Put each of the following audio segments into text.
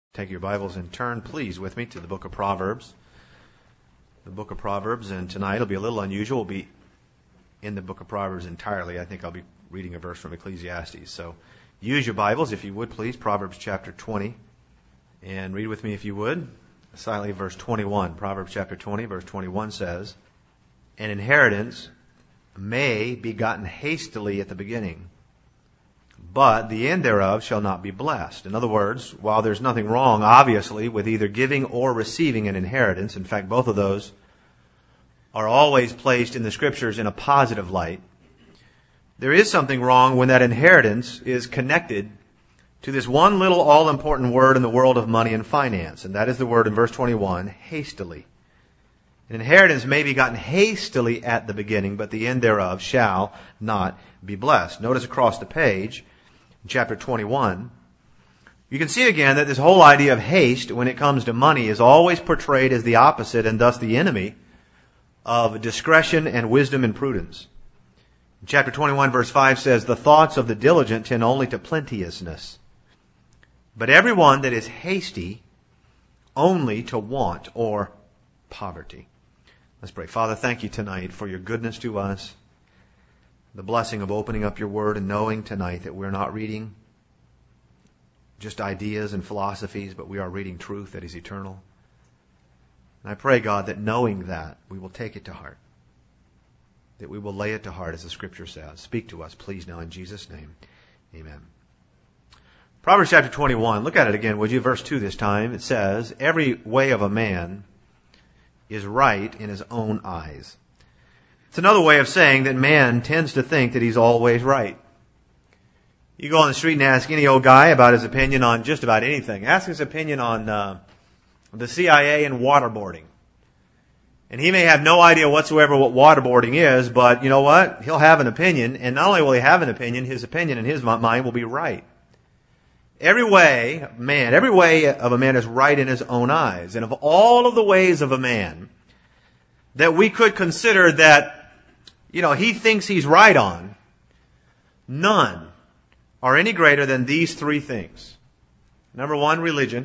Take your Bibles and turn, please, with me to the book of Proverbs. The book of Proverbs, and tonight it'll be a little unusual. We'll be in the book of Proverbs entirely. I think I'll be reading a verse from Ecclesiastes. So use your Bibles, if you would, please. Proverbs chapter 20. And read with me, if you would, silently verse 21. Proverbs chapter 20, verse 21 says, "An inheritance may be gotten hastily at the beginning, but the end thereof shall not be blessed." In other words, while there's nothing wrong, obviously, with either giving or receiving an inheritance, in fact, both of those are always placed in the Scriptures in a positive light, there is something wrong when that inheritance is connected to this one little all-important word in the world of money and finance, and that is the word in verse 21, hastily. An inheritance may be gotten hastily at the beginning, but the end thereof shall not be blessed. Notice across the page, in chapter 21, you can see again that this whole idea of haste when it comes to money is always portrayed as the opposite and thus the enemy of discretion and wisdom and prudence. In chapter 21, verse 5 says, "The thoughts of the diligent tend only to plenteousness, but everyone that is hasty only to want or poverty." Let's pray. Father, thank you tonight for your goodness to us, the blessing of opening up your word and knowing tonight that we're not reading just ideas and philosophies, but we are reading truth that is eternal. And I pray, God, that knowing that, we will take it to heart, that we will lay it to heart as the Scripture says. Speak to us, please, now in Jesus' name. Amen. Proverbs chapter 21, look at it again, would you? Verse 2 this time. It says, "Every way of a man is right in his own eyes." It's another way of saying that man tends to think that he's always right. You go on the street and ask any old guy about his opinion on just about anything. Ask his opinion on the CIA and waterboarding. And he may have no idea whatsoever what waterboarding is, but you know what? He'll have an opinion, and not only will he have an opinion in his mind will be right. Every way of a man is right in his own eyes. And of all of the ways of a man that we could consider that, he thinks he's right on, none are any greater than these three things. Number one, religion.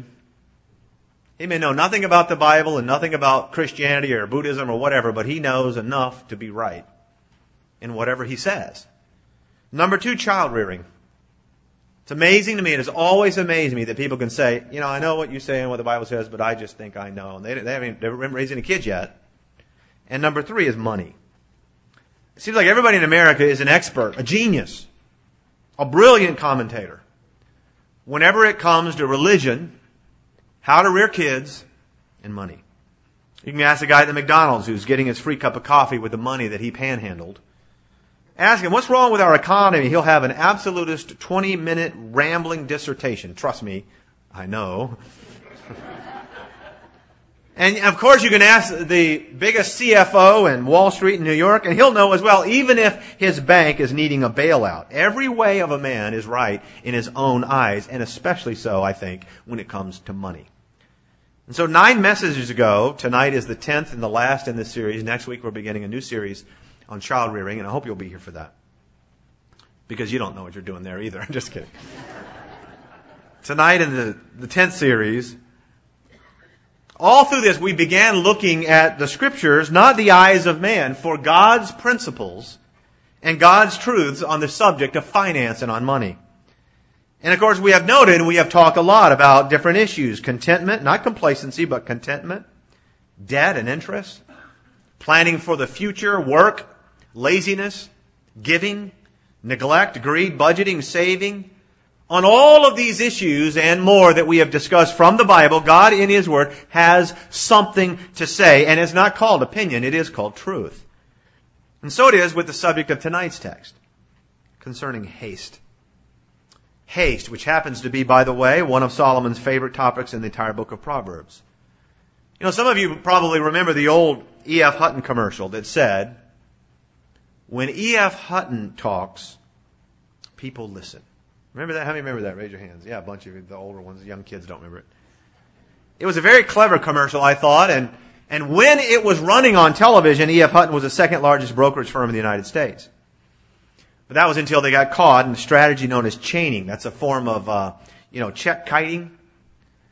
He may know nothing about the Bible and nothing about Christianity or Buddhism or whatever, but he knows enough to be right in whatever he says. Number two, child rearing. It's amazing to me, it has always amazed me that people can say, I know what you say and what the Bible says, but I just think I know. And they haven't been raised any kids yet. And number three is money. It seems like everybody in America is an expert, a genius, a brilliant commentator whenever it comes to religion, how to rear kids, and money. You can ask the guy at the McDonald's who's getting his free cup of coffee with the money that he panhandled. Ask him, what's wrong with our economy? He'll have an absolutist 20-minute rambling dissertation. Trust me, I know. And of course you can ask the biggest CFO in Wall Street in New York, and he'll know as well, even if his bank is needing a bailout. Every way of a man is right in his own eyes, and especially so, I think, when it comes to money. And so 9 messages ago, tonight is the 10th and the last in this series. Next week we're beginning a new series on child rearing, and I hope you'll be here for that. Because you don't know what you're doing there either. I'm just kidding. Tonight in the 10th series, all through this we began looking at the Scriptures, not the eyes of man, for God's principles and God's truths on the subject of finance and on money. And of course we have noted and we have talked a lot about different issues. Contentment, not complacency, but contentment. Debt and interest. Planning for the future, work, laziness, giving, neglect, greed, budgeting, saving. On all of these issues and more that we have discussed from the Bible, God in His Word has something to say. And it's not called opinion, it is called truth. And so it is with the subject of tonight's text concerning haste. Haste, which happens to be, by the way, one of Solomon's favorite topics in the entire book of Proverbs. Some of you probably remember the old E.F. Hutton commercial that said, "When E.F. Hutton talks, people listen." Remember that? How many remember that? Raise your hands. Yeah, a bunch of you, the older ones, the young kids don't remember it. It was a very clever commercial, I thought, and when it was running on television, E.F. Hutton was the second largest brokerage firm in the United States. But that was until they got caught in the strategy known as chaining. That's a form of, check kiting.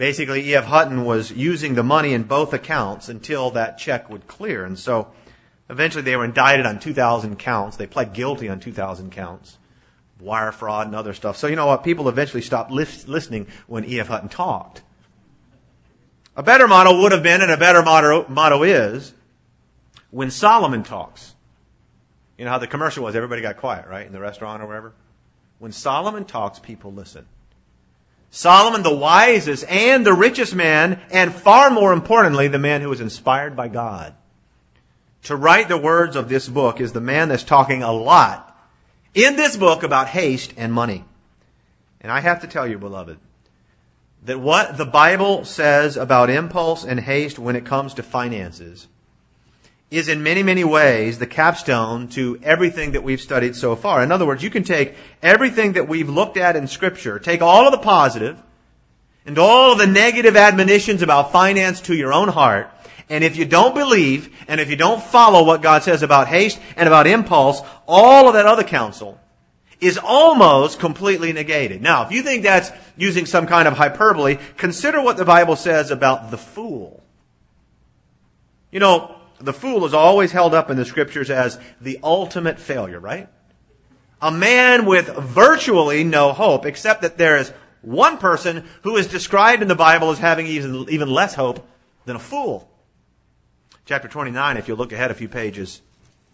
Basically, E.F. Hutton was using the money in both accounts until that check would clear. And so eventually they were indicted on 2,000 counts. They pled guilty on 2,000 counts. Wire fraud and other stuff. So you know what? People eventually stopped listening when E.F. Hutton talked. A better motto would have been, and a better motto is, when Solomon talks. You know how the commercial was, everybody got quiet, right? In the restaurant or wherever. When Solomon talks, people listen. Solomon, the wisest and the richest man, and far more importantly, the man who was inspired by God to write the words of this book, is the man that's talking a lot in this book about haste and money. And I have to tell you, beloved, that what the Bible says about impulse and haste when it comes to finances is in many, many ways the capstone to everything that we've studied so far. In other words, you can take everything that we've looked at in Scripture, take all of the positive and all of the negative admonitions about finance to your own heart, and if you don't believe and if you don't follow what God says about haste and about impulse, all of that other counsel is almost completely negated. Now, if you think that's using some kind of hyperbole, consider what the Bible says about the fool. You know, the fool is always held up in the Scriptures as the ultimate failure, right? A man with virtually no hope, except that there is one person who is described in the Bible as having even less hope than a fool. Chapter 29, if you look ahead a few pages.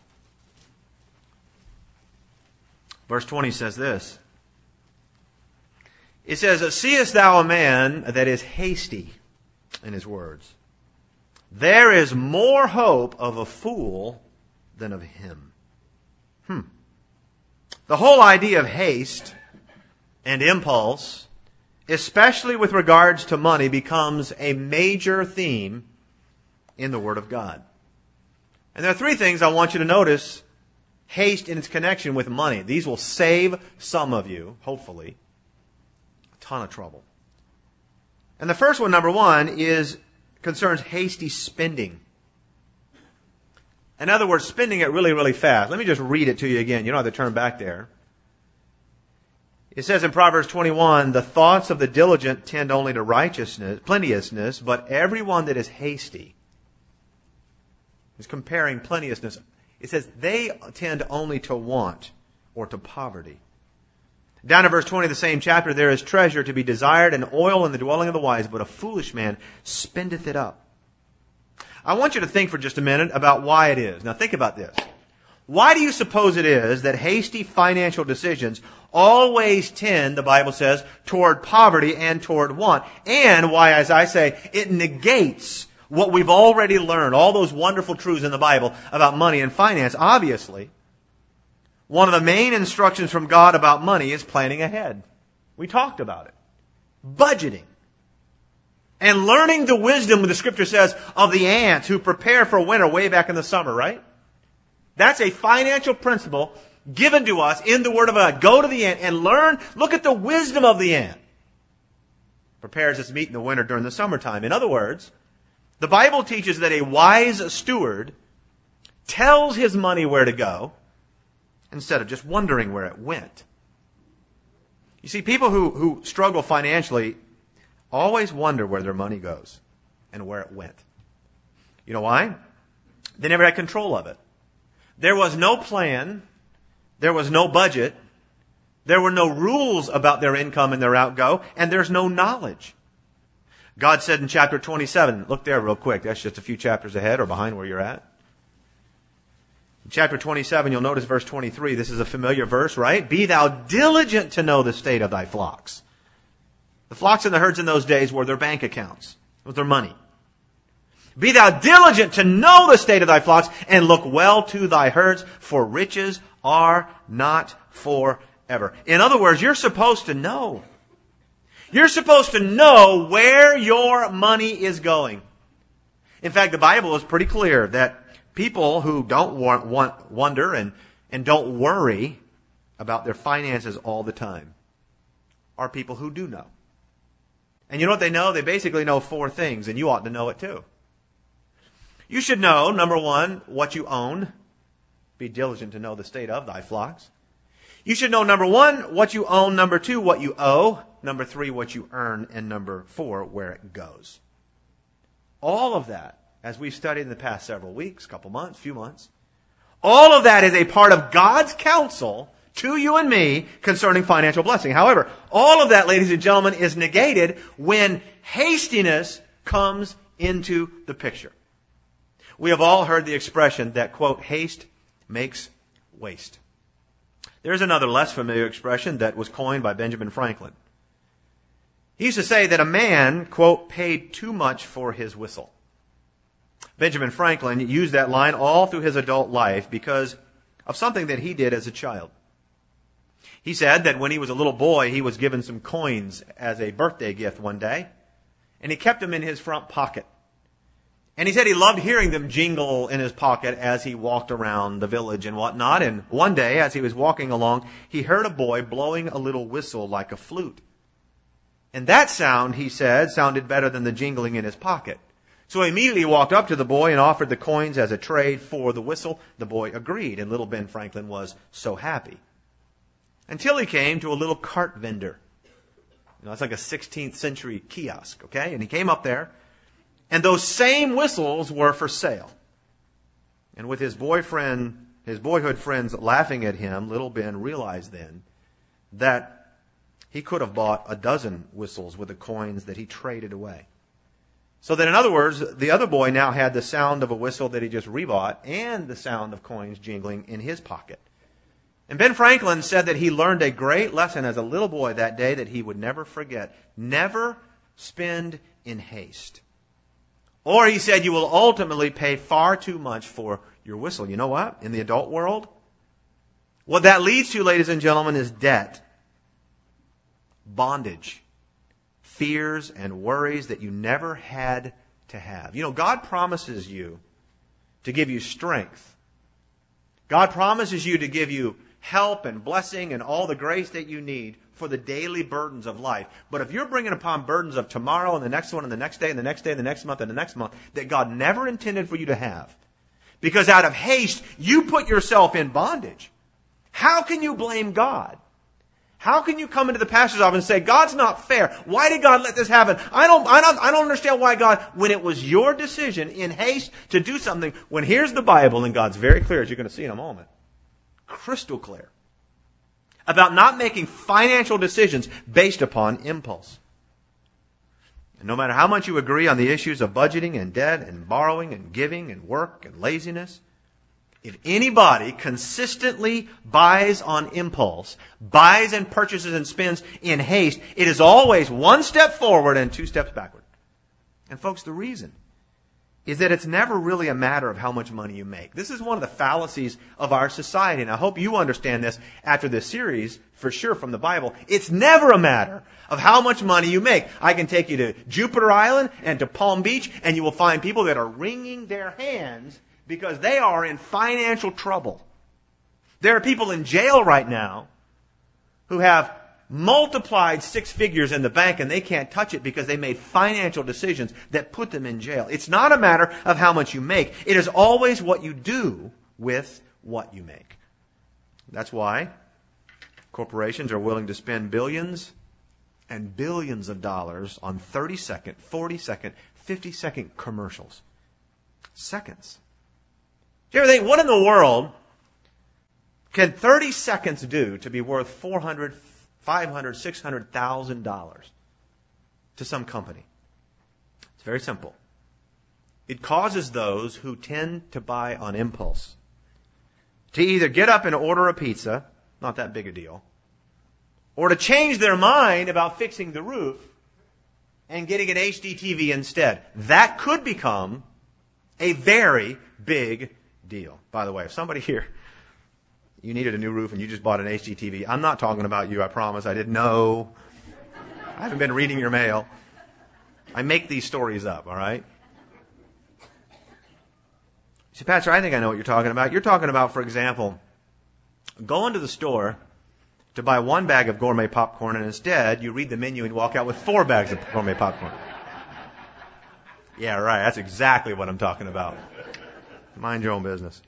Verse 20 says this. It says, "Seest thou a man that is hasty in his words? There is more hope of a fool than of him." The whole idea of haste and impulse, especially with regards to money, becomes a major theme in the Word of God. And there are three things I want you to notice haste in its connection with money. These will save some of you, hopefully, a ton of trouble. And the first one, number one, concerns hasty spending. In other words, spending it really, really fast. Let me just read it to you again. You don't have to turn back there. It says in Proverbs 21, "The thoughts of the diligent tend only to righteousness, plenteousness, but everyone that is hasty," is comparing plenteousness. It says they tend only to want or to poverty. Down in verse 20 of the same chapter, "There is treasure to be desired and oil in the dwelling of the wise, but a foolish man spendeth it up." I want you to think for just a minute about why it is. Now think about this. Why do you suppose it is that hasty financial decisions always tend, the Bible says, toward poverty and toward want? And why, as I say, it negates what we've already learned, all those wonderful truths in the Bible about money and finance. Obviously, one of the main instructions from God about money is planning ahead. We talked about it. Budgeting. And learning the wisdom, the Scripture says, of the ants who prepare for winter way back in the summer, right? That's a financial principle given to us in the Word of God. Go to the ant and learn. Look at the wisdom of the ant. Prepares its meat in the winter during the summertime. In other words, the Bible teaches that a wise steward tells his money where to go instead of just wondering where it went. You see, people who struggle financially always wonder where their money goes and where it went. You know why? They never had control of it. There was no plan. There was no budget. There were no rules about their income and their outgo, and there's no knowledge. God said in chapter 27, look there real quick. That's just a few chapters ahead or behind where you're at. In chapter 27, you'll notice verse 23. This is a familiar verse, right? "Be thou diligent to know the state of thy flocks." The flocks and the herds in those days were their bank accounts. It was their money. "Be thou diligent to know the state of thy flocks, and look well to thy herds, for riches are not forever." In other words, you're supposed to know. You're supposed to know where your money is going. In fact, the Bible is pretty clear that people who don't wonder and don't worry about their finances all the time are people who do know. And you know what they know? They basically know four things, and you ought to know it too. You should know, number one, what you own. Be diligent to know the state of thy flocks. You should know, number one, what you own. Number two, what you owe. number 3, what you earn, and number 4, where it goes. All of that, as we've studied in the past several weeks, couple months, few months, all of that is a part of God's counsel to you and me concerning financial blessing. However, all of that, ladies and gentlemen, is negated when hastiness comes into the picture. We have all heard the expression that, quote, haste makes waste. There's another less familiar expression that was coined by Benjamin Franklin. He used to say that a man, quote, paid too much for his whistle. Benjamin Franklin used that line all through his adult life because of something that he did as a child. He said that when he was a little boy, he was given some coins as a birthday gift one day, and he kept them in his front pocket. And he said he loved hearing them jingle in his pocket as he walked around the village and whatnot. And one day, as he was walking along, he heard a boy blowing a little whistle like a flute. And that sound, he said, sounded better than the jingling in his pocket. So he immediately walked up to the boy and offered the coins as a trade for the whistle. The boy agreed, and little Ben Franklin was so happy. Until he came to a little cart vendor. It's like a 16th century kiosk, okay? And he came up there, and those same whistles were for sale. And with his boyhood friends laughing at him, little Ben realized then that he could have bought a dozen whistles with the coins that he traded away. So that, in other words, the other boy now had the sound of a whistle that he just rebought and the sound of coins jingling in his pocket. And Ben Franklin said that he learned a great lesson as a little boy that day that he would never forget. Never spend in haste. Or he said you will ultimately pay far too much for your whistle. You know what? In the adult world, what that leads to, ladies and gentlemen, is debt, bondage, fears and worries that you never had to have. God promises you to give you strength. God promises you to give you help and blessing and all the grace that you need for the daily burdens of life. But if you're bringing upon burdens of tomorrow and the next one and the next day and the next day and the next month and the next month that God never intended for you to have, because out of haste you put yourself in bondage, how can you blame God? How can you come into the pastor's office and say, God's not fair? Why did God let this happen? I don't understand why God, when it was your decision in haste to do something, when here's the Bible, and God's very clear, as you're going to see in a moment, crystal clear, about not making financial decisions based upon impulse. And no matter how much you agree on the issues of budgeting and debt and borrowing and giving and work and laziness, if anybody consistently buys on impulse, buys and purchases and spends in haste, it is always one step forward and 2 steps backward. And folks, the reason is that it's never really a matter of how much money you make. This is one of the fallacies of our society, and I hope you understand this after this series, for sure, from the Bible. It's never a matter of how much money you make. I can take you to Jupiter Island and to Palm Beach, and you will find people that are wringing their hands because they are in financial trouble. There are people in jail right now who have multiplied 6 figures in the bank and they can't touch it because they made financial decisions that put them in jail. It's not a matter of how much you make. It is always what you do with what you make. That's why corporations are willing to spend billions and billions of dollars on 30-second, 40-second, 50-second commercials. Seconds. Do you ever think, what in the world can 30 seconds do to be worth $400,000, $500,000, $600,000 to some company? It's very simple. It causes those who tend to buy on impulse to either get up and order a pizza, not that big a deal, or to change their mind about fixing the roof and getting an HD TV instead. That could become a very big deal. By the way, if somebody here, you needed a new roof and you just bought an HD TV, I'm not talking about you, I promise. I didn't know. I haven't been reading your mail. I make these stories up, all right? See, Pastor, I think I know what you're talking about. You're talking about, for example, going to the store to buy 1 bag of gourmet popcorn, and instead you read the menu and walk out with 4 bags of gourmet popcorn. Yeah, right. That's exactly what I'm talking about. Mind your own business.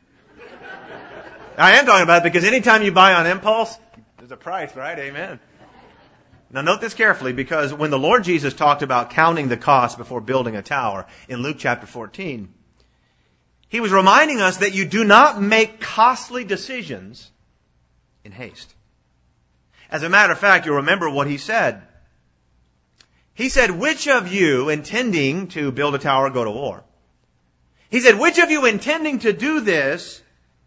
I am talking about it because anytime you buy on impulse, there's a price, right? Amen. Now note this carefully, because when the Lord Jesus talked about counting the cost before building a tower in Luke chapter 14, He was reminding us that you do not make costly decisions in haste. As a matter of fact, you'll remember what He said. He said, which of you intending to build a tower go to war? He said, which of you intending to do this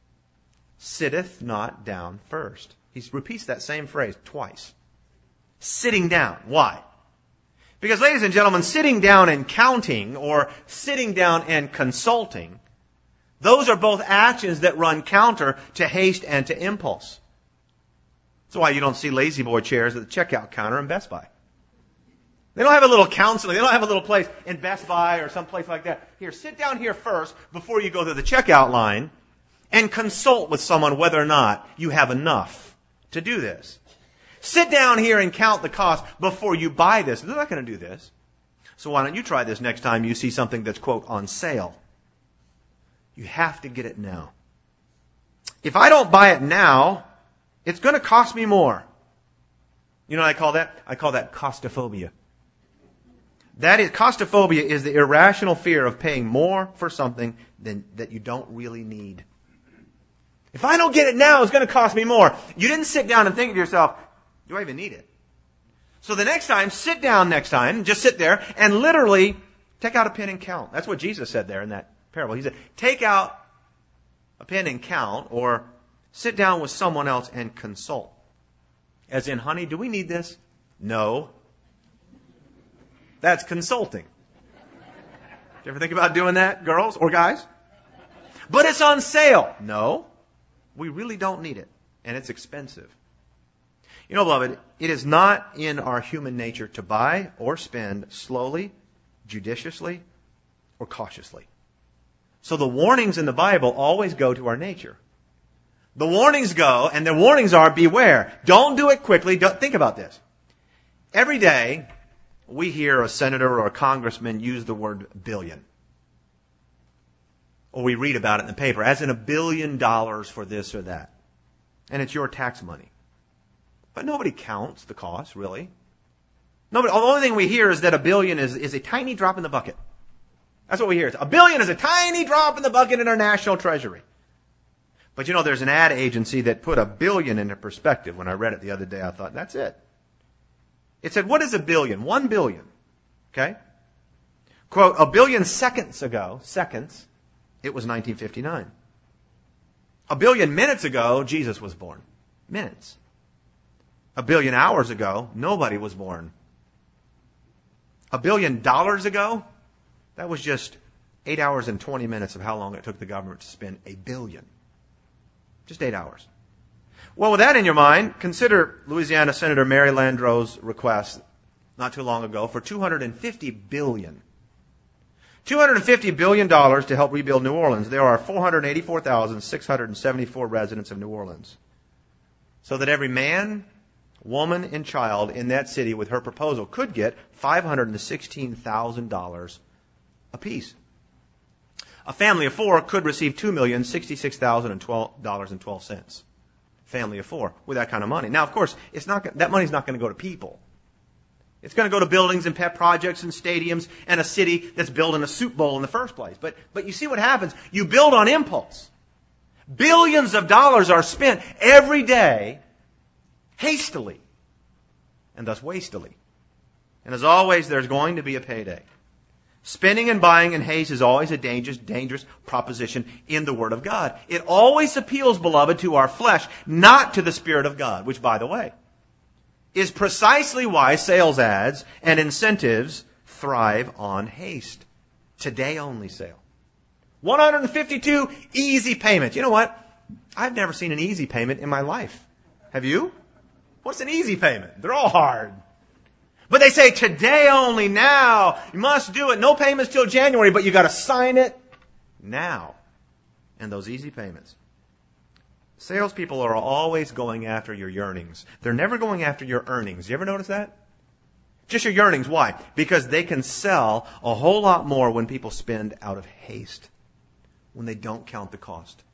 sitteth not down first? He repeats that same phrase twice. Sitting down. Why? Because, ladies and gentlemen, sitting down and counting or sitting down and consulting, those are both actions that run counter to haste and to impulse. That's why you don't see lazy boy chairs at the checkout counter in Best Buy. They don't have a little counseling. They don't have a little place in Best Buy or some place like that. Here, sit down here first before you go to the checkout line and consult with someone whether or not you have enough to do this. Sit down here and count the cost before you buy this. They're not going to do this. So why don't you try this next time you see something that's, quote, on sale? You have to get it now. If I don't buy it now, it's going to cost me more. You know what I call that? I call that costophobia. Costophobia is the irrational fear of paying more for something that you don't really need. If I don't get it now, it's going to cost me more. You didn't sit down and think to yourself, do I even need it? So the next time, sit down next time, just sit there and literally take out a pen and count. That's what Jesus said there in that parable. He said, take out a pen and count, or sit down with someone else and consult. As in, honey, do we need this? No. That's consulting. Do you ever think about doing that, girls or guys? But it's on sale. No, we really don't need it, and it's expensive. You know, beloved, it is not in our human nature to buy or spend slowly, judiciously, or cautiously. So the warnings in the Bible always go to our nature. The warnings go, and the warnings are, beware. Don't do it quickly. Think about this. Every day, we hear a senator or a congressman use the word billion. Or we read about it in the paper, as in $1 billion for this or that. And it's your tax money. But nobody counts the cost, really. The only thing we hear is that $1 billion is a tiny drop in the bucket. That's what we hear. $1 billion is a tiny drop in the bucket in our national treasury. But you know, there's an ad agency that put $1 billion into perspective. When I read it the other day, I thought, that's it. It said, what is $1 billion? 1 billion. Okay? Quote, 1 billion seconds ago, it was 1959. 1 billion minutes ago, Jesus was born. Minutes. 1 billion hours ago, nobody was born. $1 billion ago, that was just 8 hours and 20 minutes of how long it took the government to spend $1 billion. Just 8 hours. Well, with that in your mind, consider Louisiana Senator Mary Landrieu's request not too long ago for $250 billion. $250 billion to help rebuild New Orleans. There are 484,674 residents of New Orleans. So that every man, woman, and child in that city with her proposal could get $516,000 apiece. A family of four could receive $2,066,012.12. Family of four with that kind of money. Now, of course, that money's not going to go to people. It's going to go to buildings and pet projects and stadiums and a city that's building a soup bowl in the first place. But you see what happens? You build on impulse. Billions of dollars are spent every day hastily and thus wastily. And as always, there's going to be a payday. Spending and buying in haste is always a dangerous proposition in the Word of God. It always appeals, beloved, to our flesh, not to the Spirit of God, which, by the way, is precisely why sales ads and incentives thrive on haste. Today only sale. 152 easy payments. You know what? I've never seen an easy payment in my life. Have you? What's an easy payment? They're all hard. But they say today only, now. You must do it. No payments till January, but you got to sign it now. And those easy payments. Salespeople are always going after your yearnings. They're never going after your earnings. You ever notice that? Just your yearnings. Why? Because they can sell a whole lot more when people spend out of haste. When they don't count the cost.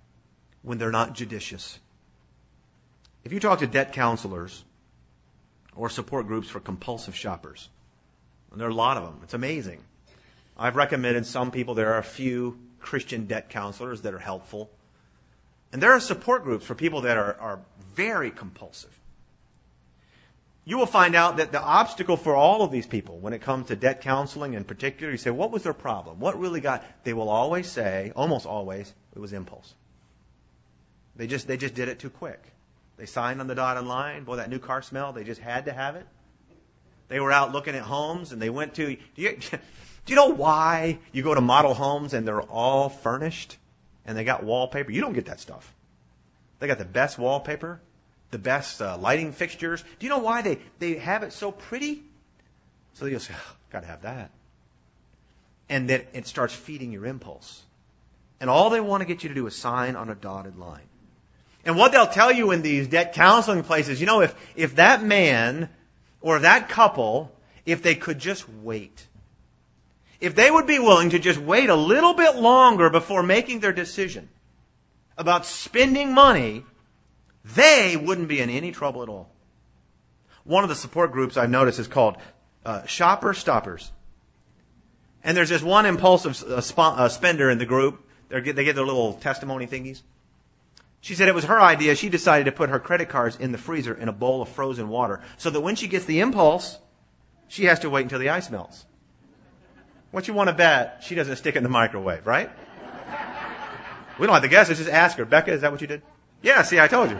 When they're not judicious. If you talk to debt counselors or support groups for compulsive shoppers. And there are a lot of them. It's amazing. I've recommended some people. There are a few Christian debt counselors that are helpful. And there are support groups for people that are very compulsive. You will find out that the obstacle for all of these people, when it comes to debt counseling in particular, you say, what was their problem? What really got... They will always say, almost always, it was impulse. They just did it too quick. They signed on the dotted line. Boy, that new car smell, they just had to have it. They were out looking at homes, and they went to... Do you know why you go to model homes and they're all furnished and they got wallpaper? You don't get that stuff. They got the best wallpaper, the best lighting fixtures. Do you know why they have it so pretty? So you'll say, oh, got to have that. And then it starts feeding your impulse. And all they want to get you to do is sign on a dotted line. And what they'll tell you in these debt counseling places, you know, if that man or that couple, if they could just wait, if they would be willing to just wait a little bit longer before making their decision about spending money, they wouldn't be in any trouble at all. One of the support groups I've noticed is called Shopper Stoppers. And there's this one impulsive spender in the group. They give their little testimony thingies. She said it was her idea. She decided to put her credit cards in the freezer in a bowl of frozen water so that when she gets the impulse, she has to wait until the ice melts. What you want to bet, she doesn't stick it in the microwave, right? We don't have to guess. Let's just ask her. Becca, is that what you did? Yeah, see, I told you.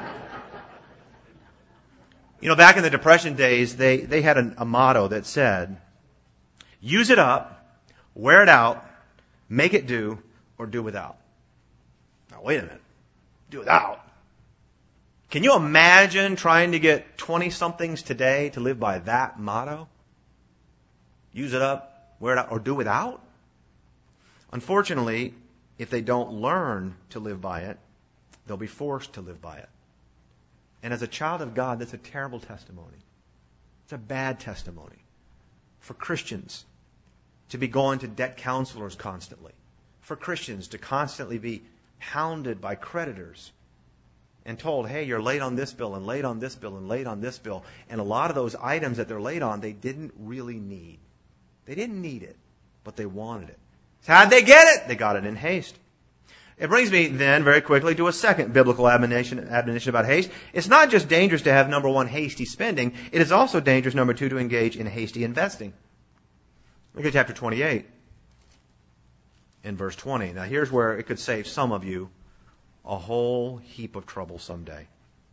You know, back in the Depression days, they had a motto that said, use it up, wear it out, make it do, or do without. Now, wait a minute. Do without? Can you imagine trying to get 20-somethings today to live by that motto? Use it up, wear it out, or do without? Unfortunately, if they don't learn to live by it, they'll be forced to live by it. And as a child of God, that's a terrible testimony. It's a bad testimony for Christians to be going to debt counselors constantly, for Christians to constantly be hounded by creditors and told, hey, you're late on this bill and late on this bill and late on this bill. And a lot of those items that they're late on, they didn't really need. They didn't need it, but they wanted it. So how'd they get it? They got it in haste. It brings me then very quickly to a second biblical admonition about haste. It's not just dangerous to have, number one, hasty spending. It is also dangerous, number two, to engage in hasty investing. Look at chapter 28 in verse 20. Now here's where it could save some of you a whole heap of trouble someday.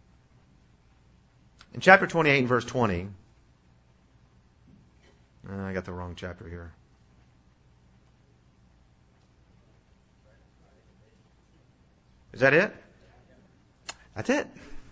In chapter 28 and verse 20, I got the wrong chapter here. Is that it? That's it.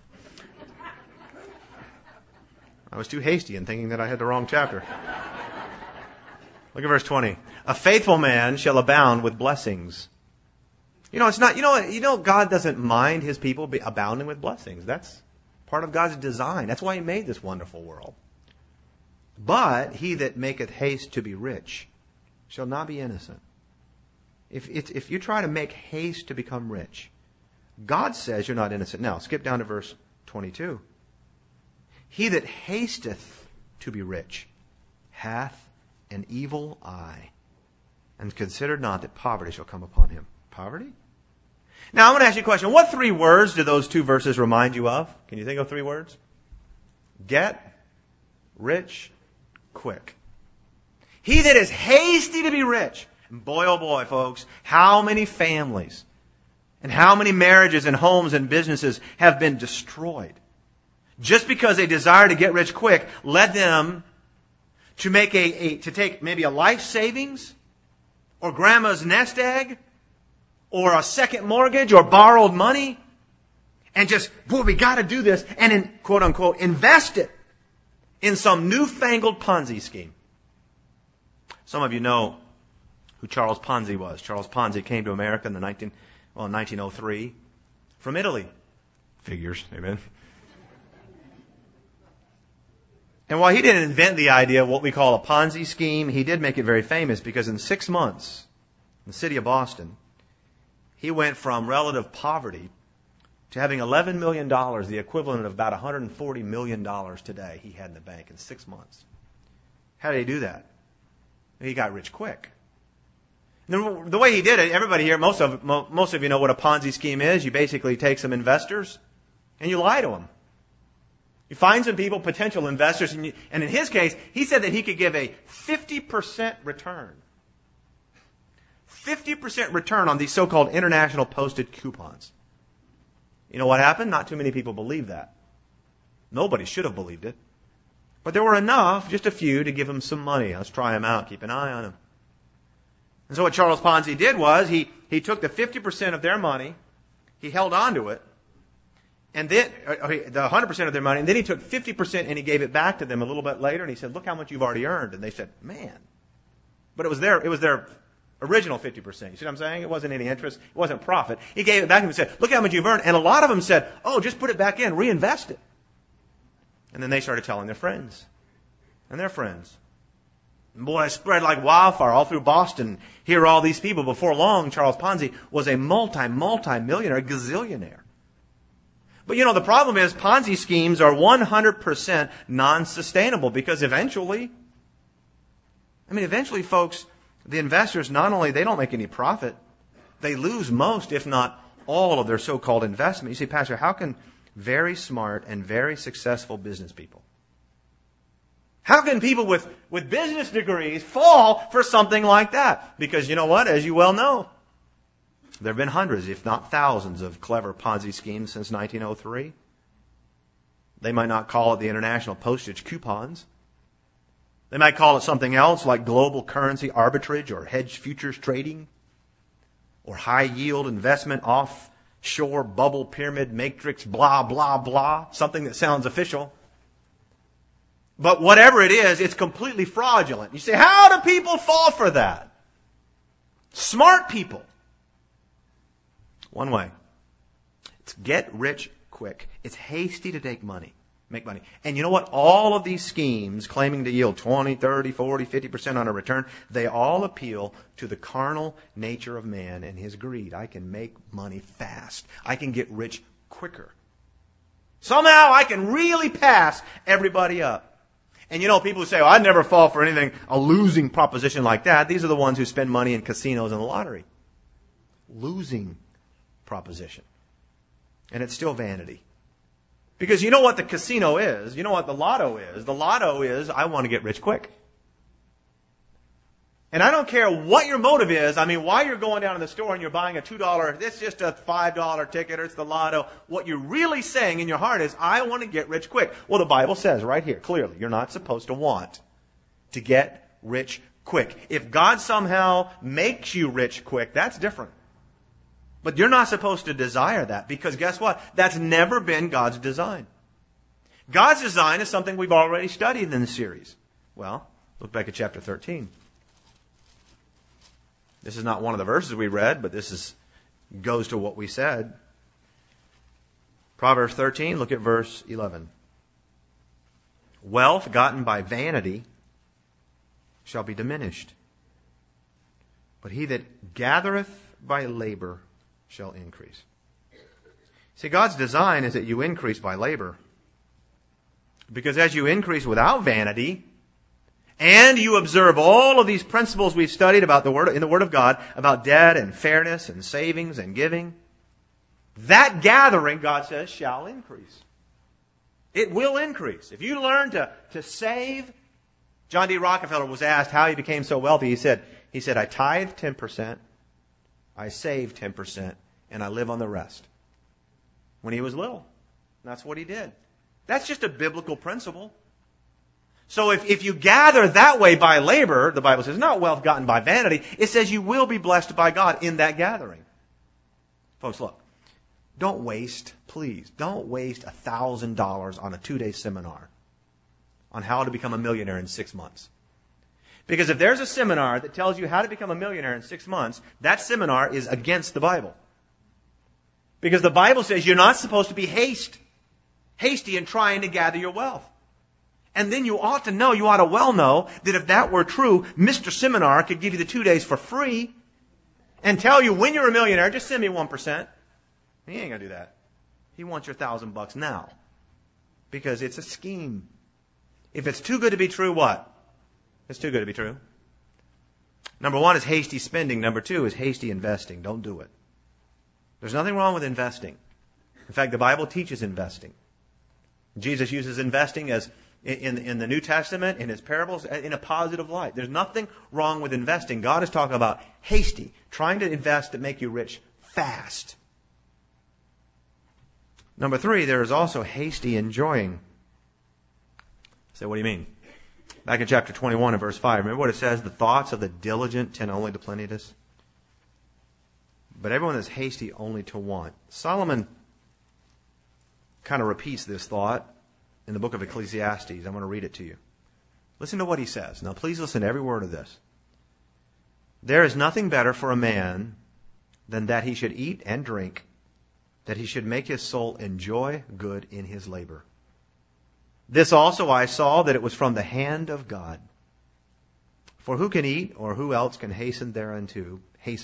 I was too hasty in thinking that I had the wrong chapter. Look at verse 20. A faithful man shall abound with blessings. You know, it's not, God doesn't mind his people be abounding with blessings. That's part of God's design. That's why he made this wonderful world. But he that maketh haste to be rich shall not be innocent. If you try to make haste to become rich, God says you're not innocent. Now, skip down to verse 22. He that hasteth to be rich hath an evil eye, and consider not that poverty shall come upon him. Poverty? Now, I'm going to ask you a question. What three words do those two verses remind you of? Can you think of three words? Get, rich, quick. He that is hasty to be rich. And boy, oh boy, folks, how many families and how many marriages and homes and businesses have been destroyed just because a desire to get rich quick led them to make to take maybe a life savings or grandma's nest egg or a second mortgage or borrowed money and just, boy, we got to do this, and in, quote unquote, invest it in some newfangled Ponzi scheme. Some of you know who Charles Ponzi was. Charles Ponzi came to America in 1903 from Italy. Figures, amen. And while he didn't invent the idea of what we call a Ponzi scheme, he did make it very famous because in 6 months, in the city of Boston, he went from relative poverty to having $11 million, the equivalent of about $140 million today he had in the bank in 6 months. How did he do that? He got rich quick. The way he did it, everybody here, most of you know what a Ponzi scheme is. You basically take some investors and you lie to them. You find some people, potential investors, and in his case, he said that he could give a 50% return. 50% return on these so-called international posted coupons. You know what happened? Not too many people believed that. Nobody should have believed it. But there were enough, just a few, to give him some money. Let's try him out, keep an eye on him. And so what Charles Ponzi did was he took the 50% of their money, he held on to it, and then the 100% of their money, and then he took 50% and he gave it back to them a little bit later, and he said, "Look how much you've already earned." And they said, "Man." But it was their original 50%. You see what I'm saying? It wasn't any interest, it wasn't profit. He gave it back to them and said, "Look how much you've earned." And a lot of them said, "Oh, just put it back in, reinvest it." And then they started telling their friends and their friends. And boy, it spread like wildfire all through Boston. Here are all these people. Before long, Charles Ponzi was a multi-millionaire, gazillionaire. But you know, the problem is Ponzi schemes are 100% non-sustainable because eventually, folks, the investors, not only they don't make any profit, they lose most, if not all, of their so-called investment. You say, "Pastor, how can very smart and very successful business people, how can people with business degrees fall for something like that?" Because you know what? As you well know, there have been hundreds, if not thousands, of clever Ponzi schemes since 1903. They might not call it the international postage coupons. They might call it something else like global currency arbitrage or hedge futures trading or high yield investment offshore bubble pyramid matrix blah, blah, blah. Something that sounds official. But whatever it is, it's completely fraudulent. You say, how do people fall for that? Smart people. One way. It's get rich quick. It's hasty to make money. And you know what? All of these schemes claiming to yield 20, 30, 40, 50% on a return, they all appeal to the carnal nature of man and his greed. I can make money fast. I can get rich quicker. Somehow I can really pass everybody up. And you know, people who say, "I'd never fall for anything, a losing proposition like that," these are the ones who spend money in casinos and the lottery. Losing proposition. And it's still vanity. Because you know what the casino is? You know what the lotto is? The lotto is, I want to get rich quick. And I don't care what your motive is. I mean, why you're going down to the store and you're buying a $2, it's just a $5 ticket, or it's the lotto. What you're really saying in your heart is, I want to get rich quick. Well, the Bible says right here, clearly, you're not supposed to want to get rich quick. If God somehow makes you rich quick, that's different. But you're not supposed to desire that, because guess what? That's never been God's design. God's design is something we've already studied in the series. Well, look back at chapter 13. This is not one of the verses we read, but this goes to what we said. Proverbs 13, look at verse 11. Wealth gotten by vanity shall be diminished, but he that gathereth by labor shall increase. See, God's design is that you increase by labor. Because as you increase without vanity, and you observe all of these principles we've studied about in the Word of God, about debt and fairness and savings and giving, that gathering, God says, shall increase. It will increase. If you learn to save, John D. Rockefeller was asked how he became so wealthy. He said, I tithe 10%, I save 10%, and I live on the rest. When he was little, that's what he did. That's just a biblical principle. So if you gather that way by labor, the Bible says, not wealth gotten by vanity, it says you will be blessed by God in that gathering. Folks, look, don't waste $1,000 on a 2-day seminar on how to become a millionaire in 6 months. Because if there's a seminar that tells you how to become a millionaire in 6 months, that seminar is against the Bible. Because the Bible says you're not supposed to be hasty in trying to gather your wealth. And then you ought to well know that if that were true, Mr. Seminar could give you the 2 days for free and tell you when you're a millionaire, just send me 1%. He ain't going to do that. He wants your $1,000 now. Because it's a scheme. If it's too good to be true, what? It's too good to be true. Number one is hasty spending. Number two is hasty investing. Don't do it. There's nothing wrong with investing. In fact, the Bible teaches investing. Jesus uses investing as in the New Testament, in his parables, in a positive light. There's nothing wrong with investing. God is talking about hasty, trying to invest to make you rich fast. Number three, there is also hasty enjoying. So what do you mean? Back in chapter 21 and verse 5, remember what it says? The thoughts of the diligent tend only to plenteousness. But everyone is hasty only to want. Solomon kind of repeats this thought in the book of Ecclesiastes. I'm going to read it to you. Listen to what he says. Now please listen to every word of this. There is nothing better for a man than that he should eat and drink, that he should make his soul enjoy good in his labor. This also I saw, that it was from the hand of God. For who can eat, or who else can hasten thereunto?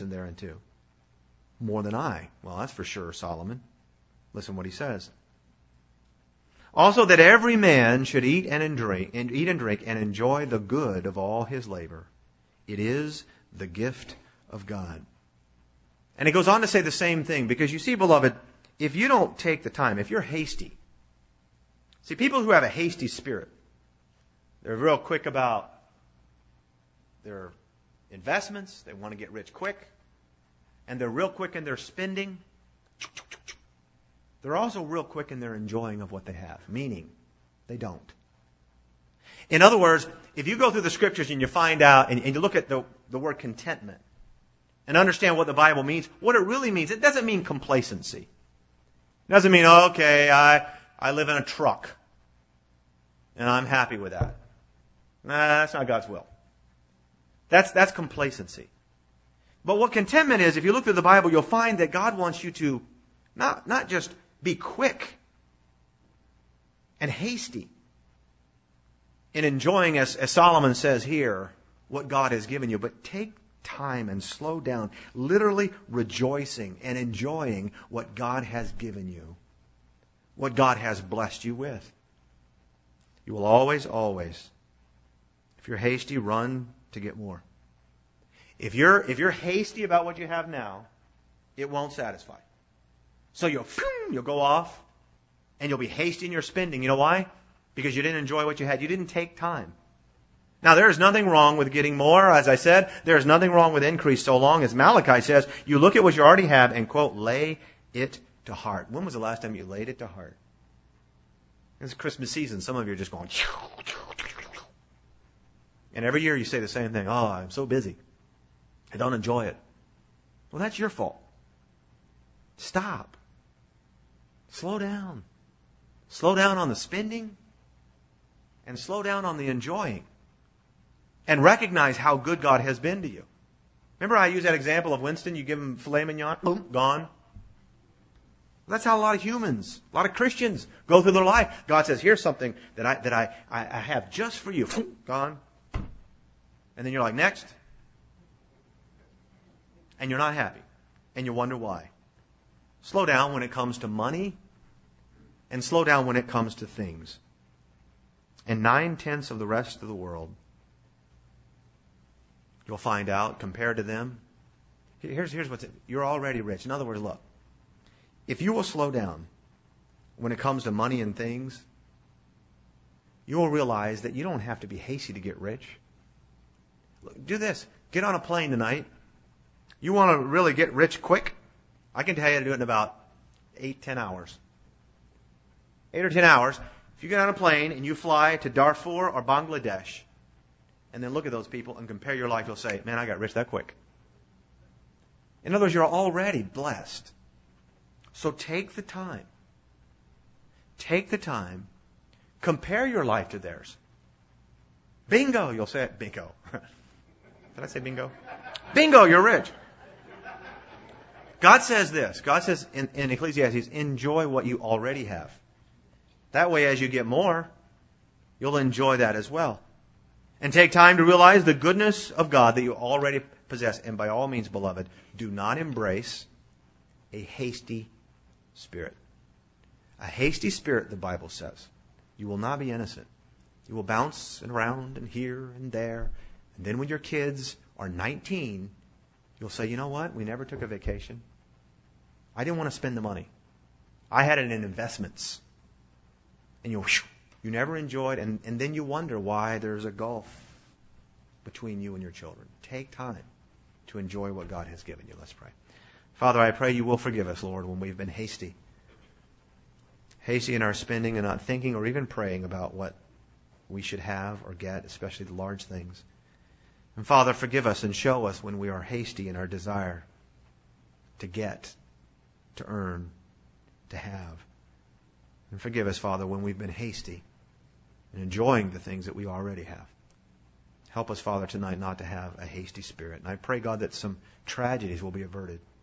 More than I. Well, that's for sure, Solomon. Listen what he says. Also that every man should eat and drink and enjoy the good of all his labor. It is the gift of God. And he goes on to say the same thing, because you see, beloved, if you don't take the time, if you're hasty, see, people who have a hasty spirit, they're real quick about their investments, they want to get rich quick, and they're real quick in their spending. They're also real quick in their enjoying of what they have, meaning they don't. In other words, if you go through the scriptures and you find out, and you look at the word contentment, and understand what the Bible means, what it really means, it doesn't mean complacency. It doesn't mean, okay, I live in a truck, and I'm happy with that. Nah, that's not God's will. That's complacency. But what contentment is, if you look through the Bible, you'll find that God wants you to not just be quick and hasty in enjoying, as Solomon says here, what God has given you, but take time and slow down, literally rejoicing and enjoying what God has given you, what God has blessed you with. You will always, if you're hasty, run to get more. If you're hasty about what you have now, it won't satisfy. So you'll go off and you'll be hasty in your spending. You know why? Because you didn't enjoy what you had. You didn't take time. Now, there is nothing wrong with getting more. As I said, there is nothing wrong with increase, so long as Malachi says you look at what you already have and, quote, lay it to heart. When was the last time you laid it to heart? It's Christmas season. Some of you are just going, and every year you say the same thing. Oh, I'm so busy. I don't enjoy it. Well, that's your fault. Stop. Slow down. Slow down on the spending and slow down on the enjoying. And recognize how good God has been to you. Remember I used that example of Winston? You give him filet mignon, boom, gone. That's how a lot of humans, a lot of Christians go through their life. God says, here's something that I have just for you. Gone. And then you're like, next. And you're not happy. And you wonder why. Slow down when it comes to money. And slow down when it comes to things. And 9/10 of the rest of the world, you'll find out, compared to them, here's what's you're already rich. In other words, look, if you will slow down when it comes to money and things, you will realize that you don't have to be hasty to get rich. Look, do this. Get on a plane tonight. You want to really get rich quick? I can tell you to do it in about 8-10 hours. 8 or 10 hours. If you get on a plane and you fly to Darfur or Bangladesh, and then look at those people and compare your life, you'll say, man, I got rich that quick. In other words, you're already blessed. So take the time. Take the time. Compare your life to theirs. Bingo, you'll say it. Bingo. Did I say bingo? Bingo, you're rich. God says this. God says in Ecclesiastes, enjoy what you already have. That way, as you get more, you'll enjoy that as well. And take time to realize the goodness of God that you already possess. And by all means, beloved, do not embrace a hasty spirit. A hasty spirit, the Bible says. You will not be innocent. You will bounce around and here and there. And then when your kids are 19, you'll say, you know what? We never took a vacation. I didn't want to spend the money. I had it in investments. And you never enjoyed, and then you wonder why there's a gulf between you and your children. Take time to enjoy what God has given you. Let's pray. Father, I pray you will forgive us, Lord, when we've been hasty. Hasty in our spending and not thinking or even praying about what we should have or get, especially the large things. And Father, forgive us and show us when we are hasty in our desire to get, to earn, to have. And forgive us, Father, when we've been hasty in enjoying the things that we already have. Help us, Father, tonight not to have a hasty spirit. And I pray, God, that some tragedies will be averted.